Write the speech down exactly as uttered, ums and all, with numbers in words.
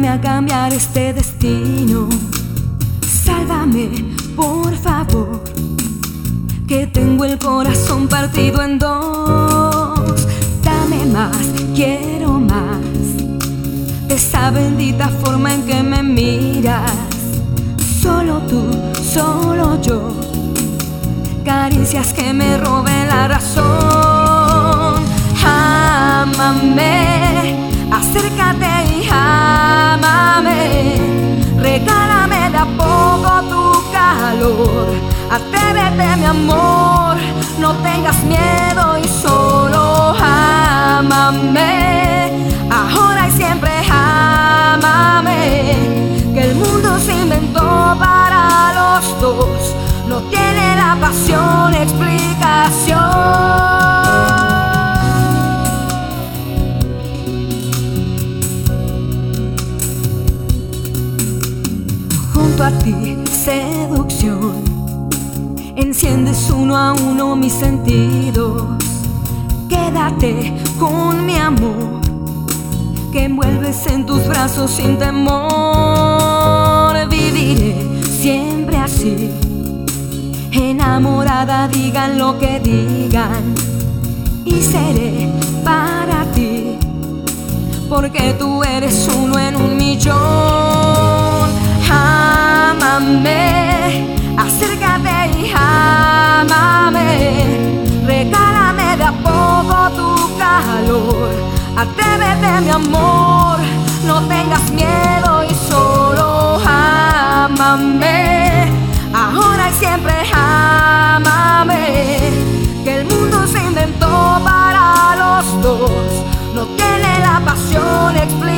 ayúdame a cambiar este destino. Sálvame, por favor, que tengo el corazón partido en dos. Dame más, quiero más, de esa bendita forma en que me miras. Solo tú, solo yo, caricias que me roben la razón. Ámame, acércate y ámame, regálame de a poco tu calor. Atrévete, mi amor, no tengas miedo y solo ámame. Ahora y siempre ámame, que el mundo se inventó para los dos. No tiene la pasión explicación. Junto a ti, seducción, enciendes uno a uno mis sentidos. Quédate con mi amor, que envuelves en tus brazos sin temor. Viviré siempre así, enamorada, digan lo que digan, y seré para ti, porque tú eres uno en un millón. Ámame, acércate y ámame, regálame de a poco tu calor. Atrévete, mi amor, no tengas miedo y solo ámame. Ahora y siempre ámame, que el mundo se inventó para los dos. No tiene la pasión explicación.